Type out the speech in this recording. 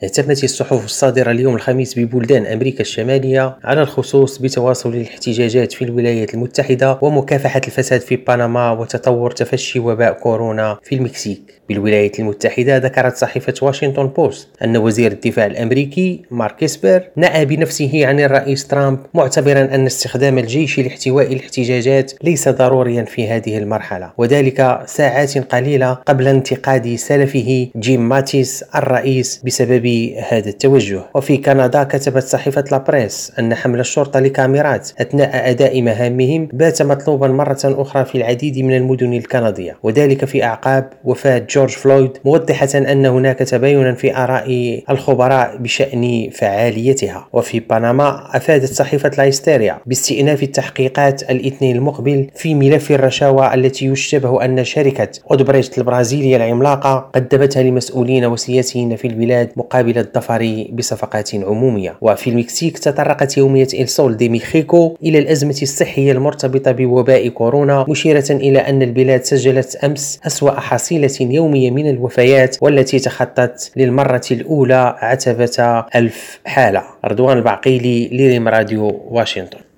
اهتمت الصحف الصادرة اليوم الخميس ببلدان أمريكا الشمالية على الخصوص بتواصل الاحتجاجات في الولايات المتحدة ومكافحة الفساد في بنما وتطور تفشي وباء كورونا في المكسيك. بالولايات المتحدة ذكرت صحيفة واشنطن بوست أن وزير الدفاع الأمريكي مارك إسبر نأى بنفسه عن الرئيس ترامب، معتبرا أن استخدام الجيش لاحتواء الاحتجاجات ليس ضروريا في هذه المرحلة، وذلك ساعات قليلة قبل انتقاد سلفه جيم ماتيس الرئيس بسبب هذا التوجه. وفي كندا كتبت صحيفة لابريس أن حمل الشرطة لكاميرات أثناء أداء مهامهم بات مطلوبا مرة أخرى في العديد من المدن الكندية، وذلك في أعقاب وفاة جورج فلويد، موضحة أن هناك تباينا في آراء الخبراء بشأن فعاليتها. وفي بنما أفادت صحيفة لايستيريا باستئناف التحقيقات الاثنين المقبل في ملف الرشاوى التي يشتبه أن شركة أودبريشت البرازيلية العملاقة قدمتها لمسؤولين وسياسيين في البلاد مقابل الظفر بصفقات عمومية. وفي المكسيك تطرقت يومية إل سول دي ميخيكو إلى الأزمة الصحية المرتبطة بوباء كورونا، مشيرة إلى أن البلاد سجلت أمس أسوأ حصيلة يومية من الوفيات، والتي تخطت للمرة الأولى عتبة 1000 حالة. رضوان البعقيلي لريم راديو واشنطن.